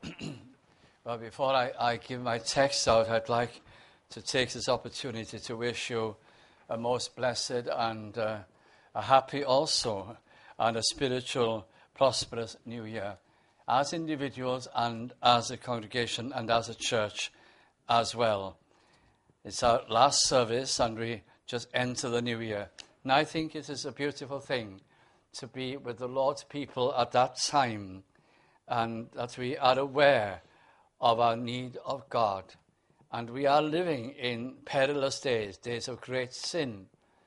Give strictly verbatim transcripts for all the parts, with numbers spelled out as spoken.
Well, before I, I give my text out, I'd like to take this opportunity to wish you a most blessed and uh, a happy also, and a spiritual, prosperous new year, as individuals and as a congregation and as a church as well. It's our last service and we just enter the new year. And I think it is a beautiful thing to be with the Lord's people at that time, and that we are aware of our need of God. And we are living in perilous days, days of great sin,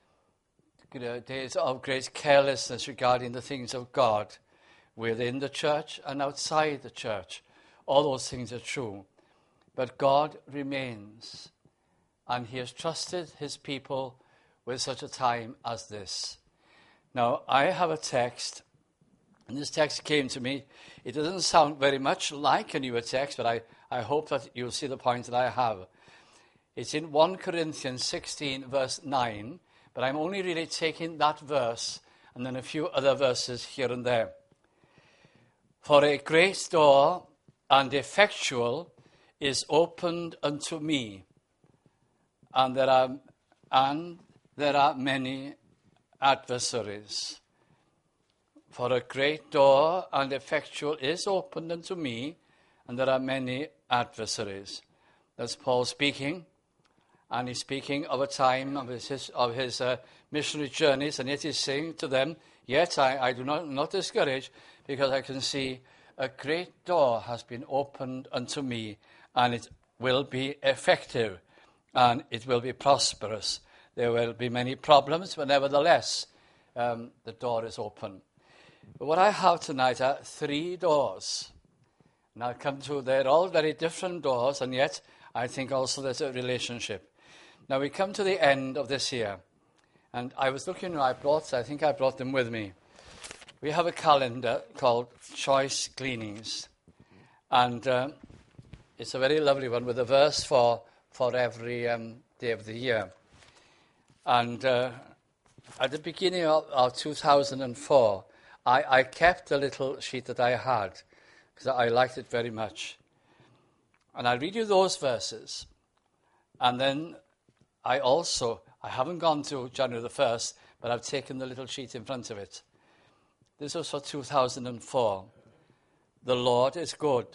days of great carelessness regarding the things of God within the church and outside the church. All those things are true. But God remains, and he has trusted his people with such a time as this. Now, I have a text, and this text came to me. It doesn't sound very much like a newer text, but I, I hope that you'll see the point that I have. It's in First Corinthians sixteen, verse nine, but I'm only really taking that verse and then a few other verses here and there. For a great door and effectual is opened unto me, and there are and there are many adversaries. For a great door and effectual is opened unto me, and there are many adversaries. That's Paul speaking, and he's speaking of a time of his, of his uh, missionary journeys, and yet he's saying to them, yet I, I do not, not discourage, because I can see a great door has been opened unto me, and it will be effective, and it will be prosperous. There will be many problems, but nevertheless, um, the door is open. But what I have tonight are three doors. And I'll come to, they're all very different doors, and yet I think also there's a relationship. Now we come to the end of this year, and I was looking, I brought, I think I brought them with me. We have a calendar called Choice Gleanings, and uh, it's a very lovely one with a verse for, for every um, day of the year. And uh, at the beginning of, of two thousand four, I, I kept a little sheet that I had, because I liked it very much. And I'll read you those verses. And then I also, I haven't gone to January the first, but I've taken the little sheet in front of it. This was for two thousand four. The Lord is good,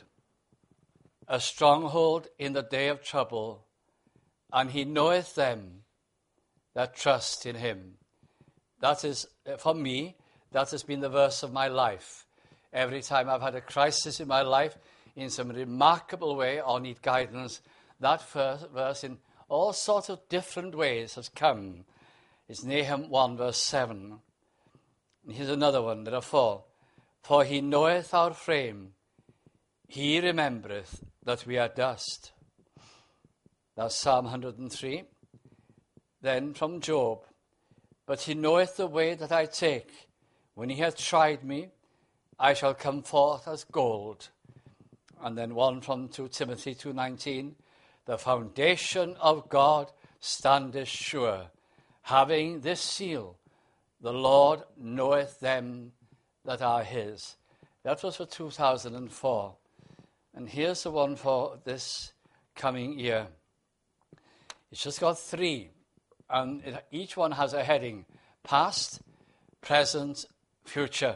a stronghold in the day of trouble, and he knoweth them that trust in him. That is, for me, that has been the verse of my life. Every time I've had a crisis in my life, in some remarkable way, or need guidance, that verse in all sorts of different ways has come. It's Nahum one, verse seven. And here's another one, there are four. For he knoweth our frame, he remembereth that we are dust. That's Psalm one hundred three. Then from Job, but he knoweth the way that I take. When he hath tried me, I shall come forth as gold. And then one from two Timothy two nineteen, the foundation of God standeth sure, having this seal, the Lord knoweth them that are his. That was for two thousand four. And here's the one for this coming year. It's just got three, and it, each one has a heading: past, present, future.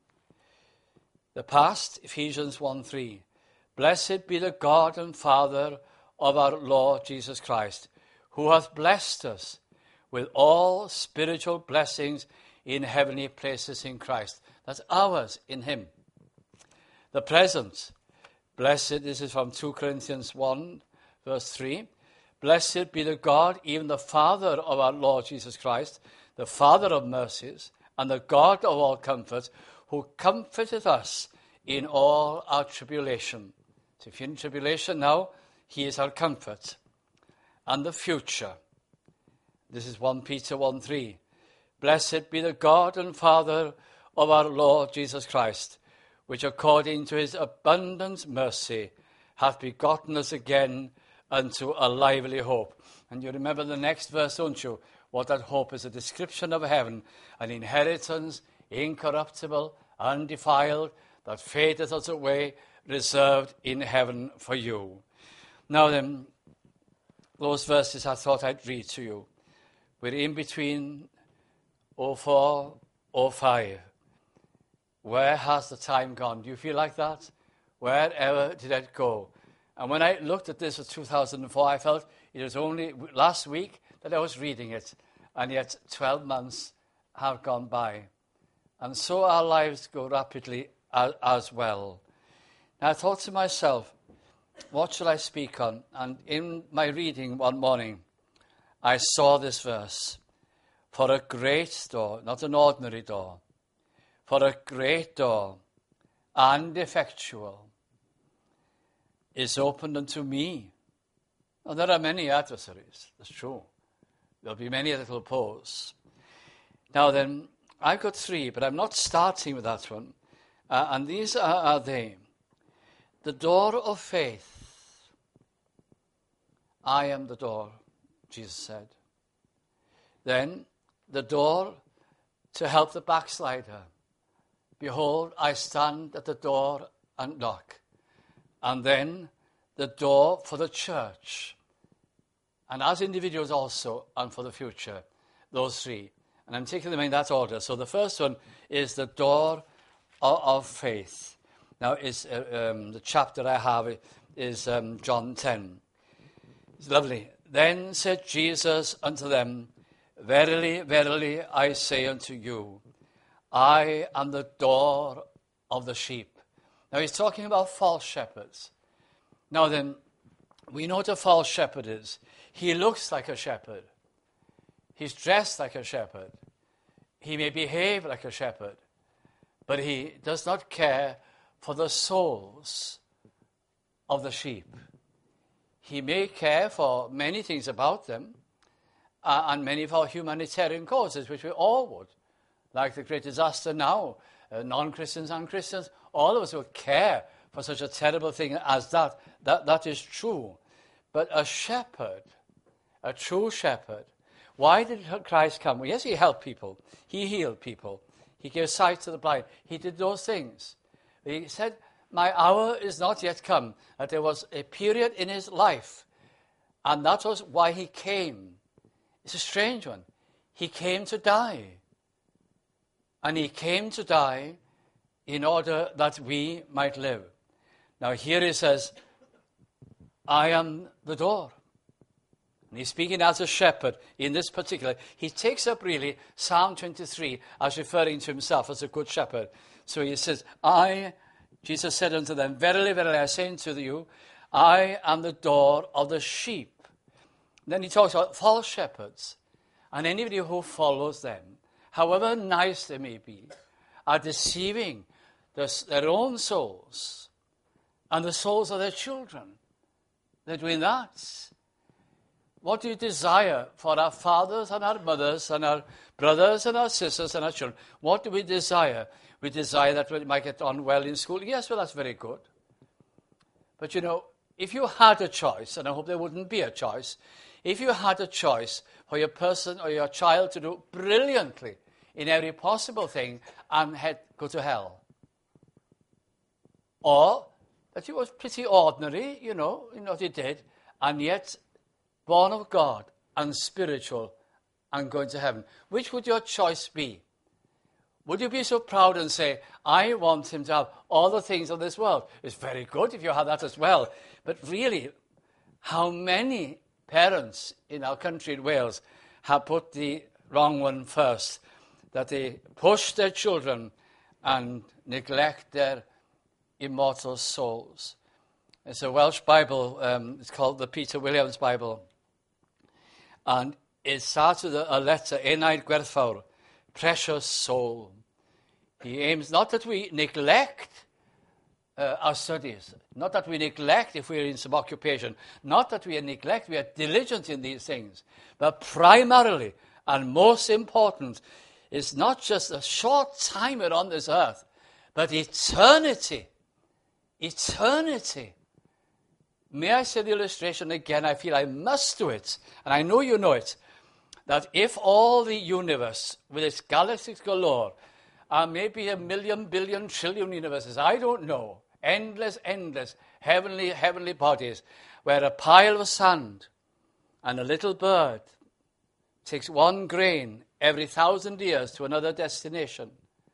The past, Ephesians one three. Blessed be the God and Father of our Lord Jesus Christ, who hath blessed us with all spiritual blessings in heavenly places in Christ. That's ours in him. The present, blessed, this is from two Corinthians one, verse three. Blessed be the God, even the Father of our Lord Jesus Christ, the Father of mercies, and the God of all comfort, who comforteth us in all our tribulation. So if you're in tribulation now, he is our comfort. And the future. This is First Peter one three. Blessed be the God and Father of our Lord Jesus Christ, which according to his abundant mercy hath begotten us again unto a lively hope. And you remember the next verse, don't you? What that hope is, a description of heaven, an inheritance, incorruptible, undefiled, that fadeth us away, reserved in heaven for you. Now then, those verses I thought I'd read to you. We're in between oh four, oh five. Where has the time gone? Do you feel like that? Wherever did it go? And when I looked at this for two thousand four, I felt it was only last week that I was reading it, and yet twelve months have gone by. And so our lives go rapidly as, as well. And I thought to myself, what shall I speak on? And in my reading one morning, I saw this verse. For a great door, not an ordinary door, for a great door and effectual is opened unto me. Now, there are many adversaries, that's true. There'll be many that will oppose. Now then, I've got three, but I'm not starting with that one. Uh, and these are, are they. The door of faith. I am the door, Jesus said. Then, the door to help the backslider. Behold, I stand at the door and knock. And then the door for the church. And as individuals also, and for the future. Those three. And I'm taking them in that order. So the first one is the door of, of faith. Now, is uh, um, the chapter I have is um, John ten. It's lovely. Then said Jesus unto them, Verily, verily, I say unto you, I am the door of the sheep. Now, he's talking about false shepherds. Now then, we know what a false shepherd is. He looks like a shepherd. He's dressed like a shepherd. He may behave like a shepherd, but he does not care for the souls of the sheep. He may care for many things about them, uh, and many of our humanitarian causes, which we all would. Like the great disaster now, uh, non-Christians and Christians, all of us would care for such a terrible thing as that. That, that is true. But a shepherd, a true shepherd, why did Christ come? Well, yes, he helped people. He healed people. He gave sight to the blind. He did those things. But he said, my hour is not yet come. That there was a period in his life, and that was why he came. It's a strange one. He came to die. And he came to die in order that we might live. Now here he says, I am the door. And he's speaking as a shepherd in this particular. He takes up really Psalm twenty-three as referring to himself as a good shepherd. So he says, I, Jesus said unto them, Verily, verily, I say unto you, I am the door of the sheep. Then he talks about false shepherds, and anybody who follows them, however nice they may be, are deceiving their, their own souls and the souls of their children. They're doing that. What do you desire for our fathers and our mothers and our brothers and our sisters and our children? What do we desire? We desire that we might get on well in school. Yes, well, that's very good. But, you know, if you had a choice, and I hope there wouldn't be a choice, if you had a choice for your person or your child to do brilliantly in every possible thing and head, go to hell, or that he was pretty ordinary, you know, in what he did, and yet born of God and spiritual and going to heaven, which would your choice be? Would you be so proud and say, I want him to have all the things of this world? It's very good if you have that as well. But really, how many parents in our country in Wales have put the wrong one first, that they push their children and neglect their immortal souls? It's a Welsh Bible. Um, it's called the Peter Williams Bible. And it starts with a, a letter, Enaid Gwerthfawr, precious soul. He aims not that we neglect uh, our studies, not that we neglect if we're in some occupation, not that we neglect, we are diligent in these things, but primarily and most important is not just a short time here on this earth, but eternity. Eternity. May I say the illustration again? I feel I must do it, and I know you know it, that if all the universe, with its galaxies galore, and maybe a million, billion, trillion universes. I don't know. Endless, endless, heavenly, heavenly bodies, where a pile of sand and a little bird takes one grain every thousand years to another destination.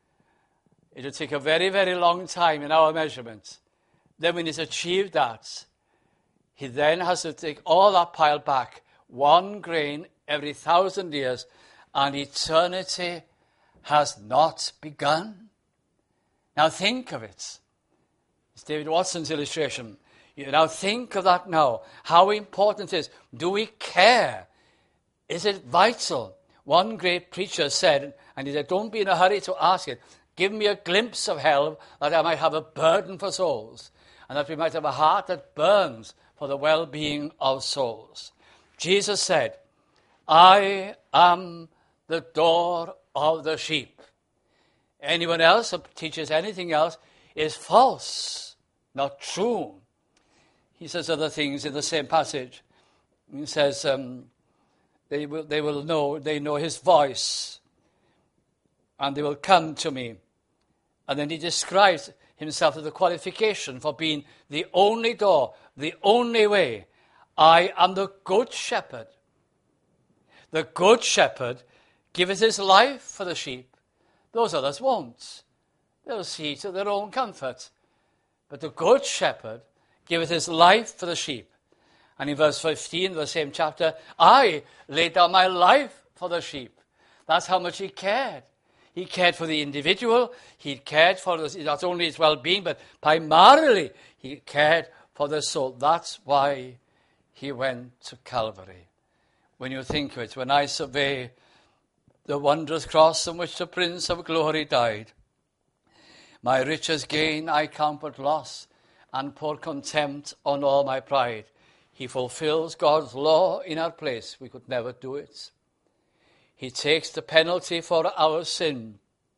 It will take a very, very long time in our measurements. Then when he's achieved that, he then has to take all that pile back, one grain every thousand years, and eternity has not begun. Now think of it. It's David Watson's illustration. You now think of that now. How important it is. Do we care? Is it vital? One great preacher said, and he said, don't be in a hurry to ask it. Give me a glimpse of hell that I might have a burden for souls, and that we might have a heart that burns for the well-being of souls. Jesus said, I am the door of the sheep. Anyone else who teaches anything else is false, not true. He says other things in the same passage. He says, um, they will, they will know, they know his voice, and they will come to me. And then he describes himself as the qualification for being the only door, the only way. I am the good shepherd. The good shepherd giveth his life for the sheep. Those others won't. They'll see to their own comfort. But the good shepherd giveth his life for the sheep. And in verse fifteen of the same chapter, I laid down my life for the sheep. That's how much he cared. He cared for the individual. He cared for not only his well-being, but primarily he cared for the soul. That's why he went to Calvary. When you think of it, when I survey the wondrous cross on which the Prince of Glory died, my richest gain I count but loss, and pour contempt on all my pride. He fulfills God's law in our place. We could never do it. He takes the penalty for our sin,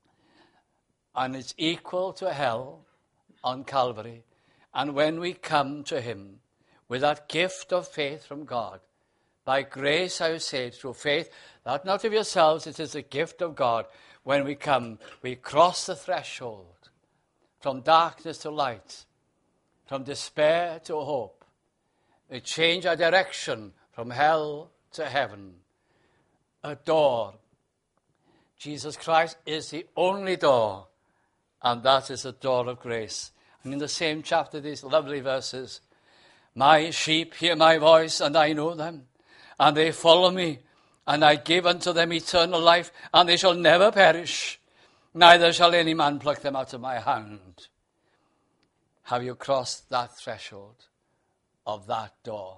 and it's equal to hell on Calvary. And when we come to him with that gift of faith from God, by grace I say, through faith, that not of yourselves, it is a gift of God. When we come, we cross the threshold from darkness to light, from despair to hope. We change our direction from hell to heaven. A door. Jesus Christ is the only door, and that is the door of grace. And in the same chapter, these lovely verses, my sheep hear my voice, and I know them, and they follow me, and I give unto them eternal life, and they shall never perish, neither shall any man pluck them out of my hand. Have you crossed that threshold of that door?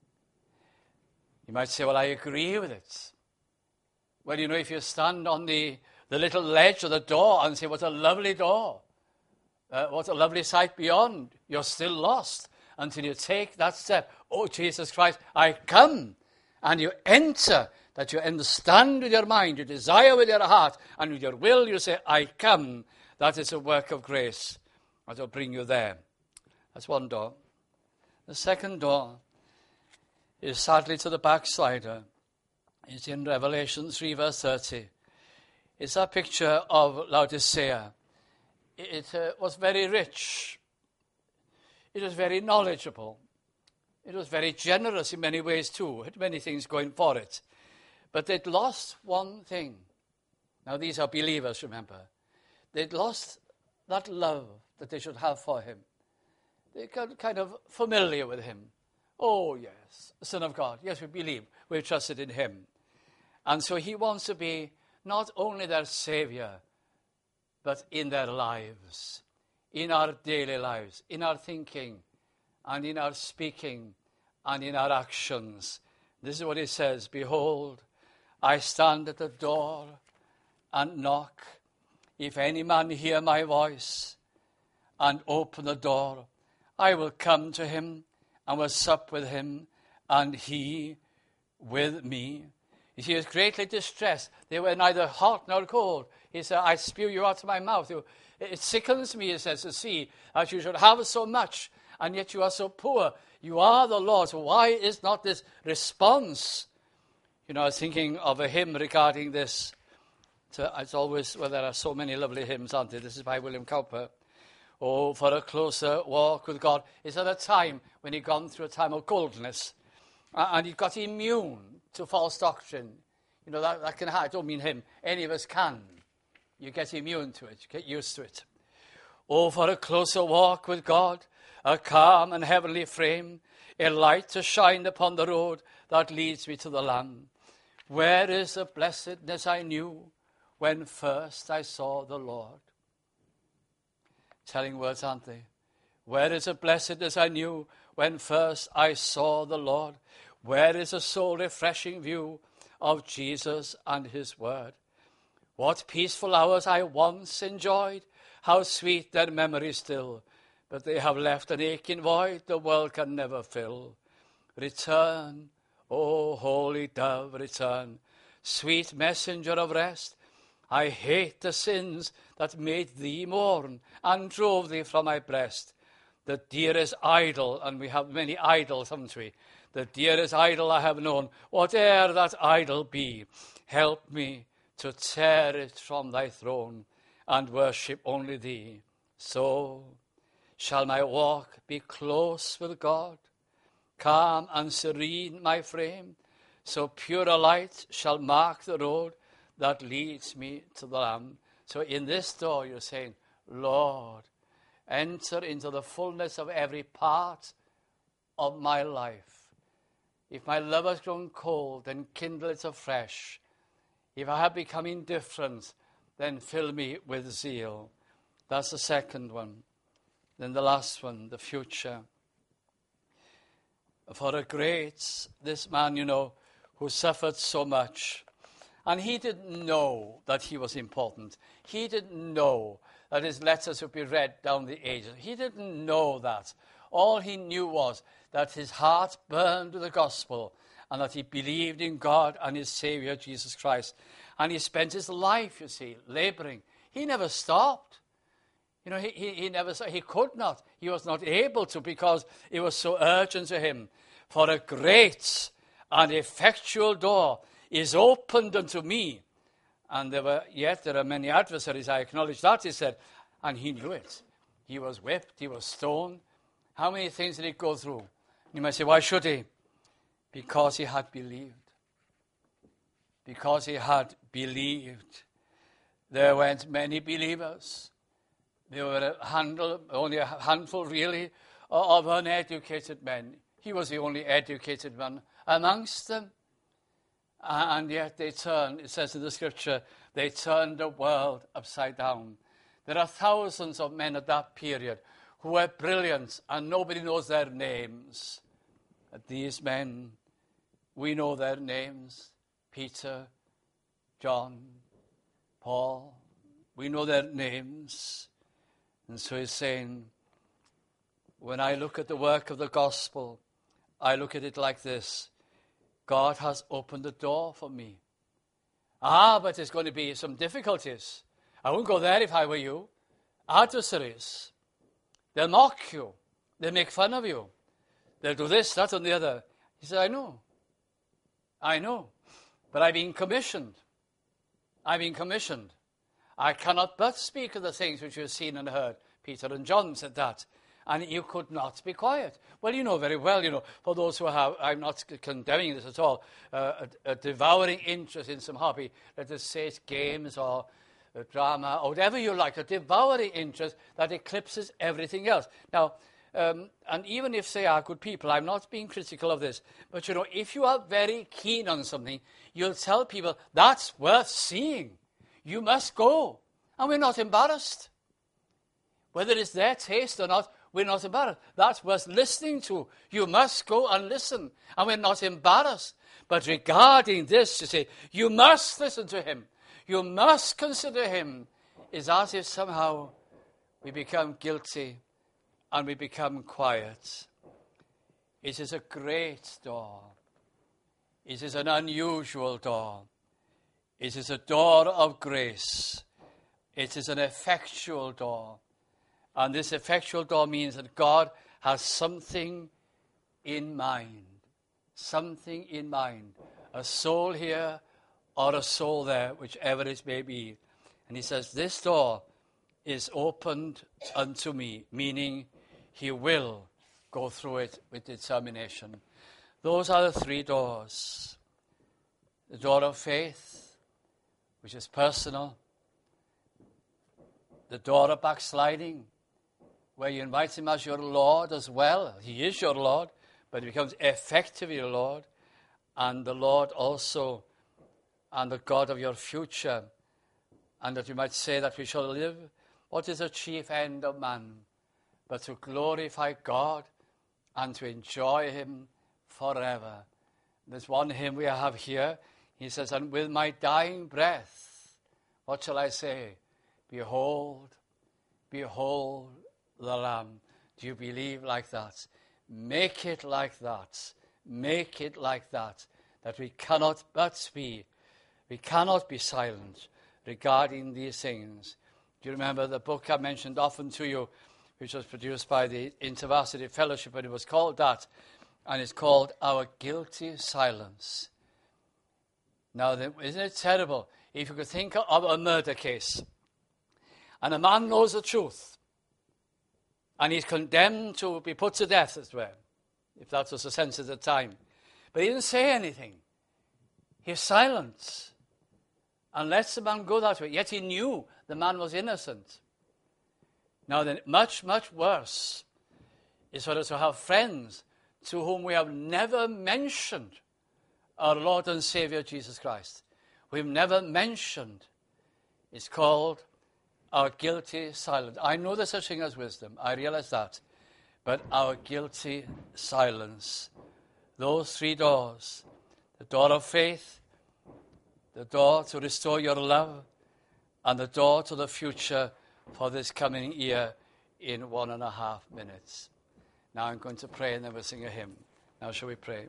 You might say, well, I agree with it. Well, you know, if you stand on the, the little ledge of the door and say, what a lovely door, uh, what a lovely sight beyond, you're still lost until you take that step. Oh, Jesus Christ, I come. And you enter, that you understand with your mind, you desire with your heart, and with your will you say, I come. That is a work of grace that will bring you there. That's one door. The second door is sadly to the backslider. It's in Revelation three, verse thirty. It's a picture of Laodicea. It uh, was very rich. It was very knowledgeable. It was very generous in many ways too. It had many things going for it. But they'd lost one thing. Now these are believers, remember. They'd lost that love that they should have for him. They got kind of familiar with him. Oh yes, the Son of God. Yes, we believe. We've trusted in him. And so he wants to be not only their Savior, but in their lives, in our daily lives, in our thinking, and in our speaking, and in our actions. This is what he says, behold, I stand at the door and knock. If any man hear my voice and open the door, I will come to him and will sup with him, and he with me. You see, he was greatly distressed. They were neither hot nor cold. He said, I spew you out of my mouth. It sickens me, he says, to see that you should have so much, and yet you are so poor. You are the Lord. So why is not this response? You know, I was thinking of a hymn regarding this. So it's always, well, there are so many lovely hymns, aren't there? This is by William Cowper. Oh, for a closer walk with God. It's at a time when he'd gone through a time of coldness, and he got immune to false doctrine. You know, that, that can happen. I don't mean him. Any of us can. You get immune to it. You get used to it. Oh, for a closer walk with God, a calm and heavenly frame, a light to shine upon the road that leads me to the Lamb. Where is the blessedness I knew when first I saw the Lord? Telling words, aren't they? Where is the blessedness I knew when first I saw the Lord? Where is a soul-refreshing view of Jesus and his word? What peaceful hours I once enjoyed, how sweet their memory still, but they have left an aching void the world can never fill. Return, O holy dove, return, sweet messenger of rest. I hate the sins that made thee mourn and drove thee from my breast. The dearest idol, and we have many idols, haven't we? The dearest idol I have known, whate'er that idol be, help me to tear it from thy throne and worship only thee. So shall my walk be close with God, calm and serene my frame, so pure a light shall mark the road that leads me to the Lamb. So in this door you're saying, Lord, enter into the fullness of every part of my life. If my love has grown cold, then kindle it afresh. If I have become indifferent, then fill me with zeal. That's the second one. Then the last one, the future. For a great, this man, you know, who suffered so much, and he didn't know that he was important. He didn't know that his letters would be read down the ages. He didn't know that. All he knew was that his heart burned with the gospel and that he believed in God and his Savior, Jesus Christ. And he spent his life, you see, laboring. He never stopped. You know, he, he, he never, he could not. He was not able to because it was so urgent to him. For a great and effectual door is opened unto me. And there were, yet there are many adversaries, I acknowledge that, he said. And he knew it. He was whipped, he was stoned. How many things did he go through? You might say, why should he? Because he had believed. Because he had believed. There weren't many believers. There were a handful, only a handful really, of uneducated men. He was the only educated man amongst them. And yet they turned, it says in the scripture, they turned the world upside down. There are thousands of men at that period who were brilliant and nobody knows their names. But these men, we know their names. Peter, John, Paul, we know their names. And so he's saying, when I look at the work of the gospel, I look at it like this. God has opened the door for me. Ah, but there's going to be some difficulties. I wouldn't go there if I were you. Adversaries. They'll mock you. They'll make fun of you. They'll do this, that, and the other. He said, I know. I know. But I've been commissioned. I've been commissioned. I cannot but speak of the things which you have seen and heard. Peter and John said that. And you could not be quiet. Well, you know very well, you know, for those who have, I'm not condemning this at all, uh, a, a devouring interest in some hobby, let us say it's games or uh, drama or whatever you like, a devouring interest that eclipses everything else. Now, um, and even if they are good people, I'm not being critical of this, but you know, if you are very keen on something, you'll tell people, that's worth seeing. You must go. And we're not embarrassed. Whether it's their taste or not, we're not embarrassed. That's worth listening to. You must go and listen. And we're not embarrassed. But regarding this, you say, you must listen to him. You must consider him. It's as if somehow we become guilty and we become quiet. It is a great door. It is an unusual door. It is a door of grace. It is an effectual door. And this effectual door means that God has something in mind. Something in mind. A soul here or a soul there, whichever it may be. And he says, this door is opened unto me, meaning he will go through it with determination. Those are the three doors. The door of faith, which is personal. The door of backsliding, where you invite him as your Lord as well. He is your Lord, but he becomes effectively your Lord. And the Lord also, and the God of your future. And that you might say that we shall live. What is the chief end of man? But to glorify God and to enjoy him forever. There's one hymn we have here. He says, and with my dying breath, what shall I say? Behold, behold the Lamb. Do you believe like that? Make it like that. Make it like that. That we cannot but be, we cannot be silent regarding these things. Do you remember the book I mentioned often to you, which was produced by the InterVarsity Fellowship, and it was called that, and it's called Our Guilty Silence. Now, isn't it terrible if you could think of a murder case, and a man knows the truth, and he's condemned to be put to death as well, if that was the sense at the time. But he didn't say anything. He's silent and lets the man go that way. Yet he knew the man was innocent. Now then, much, much worse is for us to have friends to whom we have never mentioned our Lord and Savior Jesus Christ. We've never mentioned. It's called our guilty silence. I know there's such thing as wisdom. I realize that. But our guilty silence. Those three doors. The door of faith. The door to restore your love. And the door to the future for this coming year in one and a half minutes. Now I'm going to pray and then we'll sing a hymn. Now shall we pray?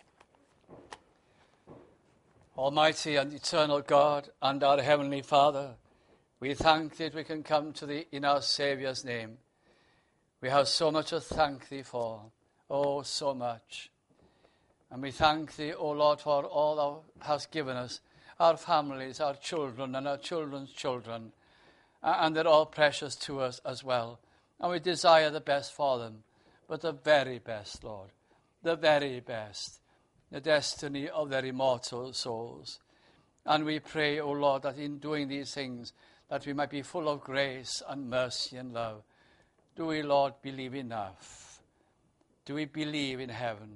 Almighty and eternal God and our Heavenly Father, we thank thee that we can come to thee in our Saviour's name. We have so much to thank thee for. Oh, so much. And we thank thee, O Lord, for all thou hast given us, our families, our children, and our children's children. And they're all precious to us as well. And we desire the best for them. But the very best, Lord. The very best. The destiny of their immortal souls. And we pray, O Lord, that in doing these things, that we might be full of grace and mercy and love. Do we, Lord, believe enough? Do we believe in heaven?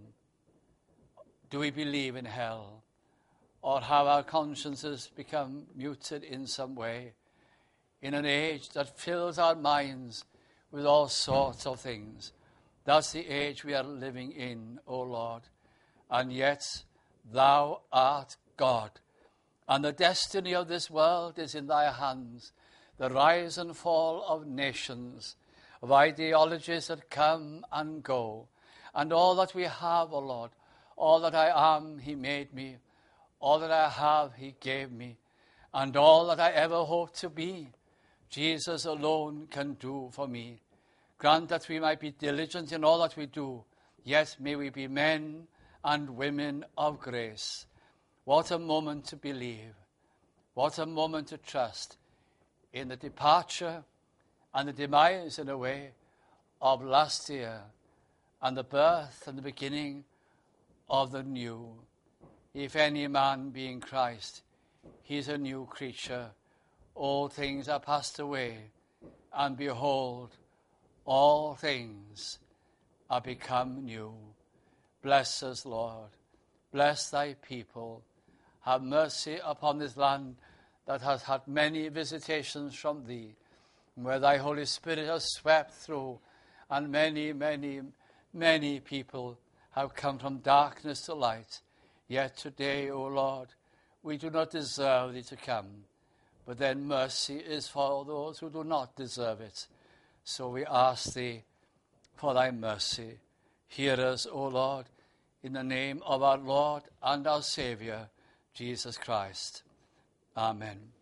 Do we believe in hell? Or have our consciences become muted in some way? In an age that fills our minds with all sorts of things. That's the age we are living in, O Lord. And yet, thou art God. And the destiny of this world is in thy hands. The rise and fall of nations, of ideologies that come and go. And all that we have, O Lord, all that I am, he made me. All that I have, he gave me. And all that I ever hope to be, Jesus alone can do for me. Grant that we might be diligent in all that we do. Yet may we be men and women of grace. What a moment to believe. What a moment to trust in the departure and the demise, in a way, of last year and the birth and the beginning of the new. If any man be in Christ, he is a new creature. All things are passed away, and behold, all things are become new. Bless us, Lord. Bless thy people. Have mercy upon this land that has had many visitations from thee, where thy Holy Spirit has swept through, and many, many, many people have come from darkness to light. Yet today, O Lord, we do not deserve thee to come. But then mercy is for those who do not deserve it. So we ask thee for thy mercy. Hear us, O Lord, in the name of our Lord and our Savior, Jesus Christ. Amen.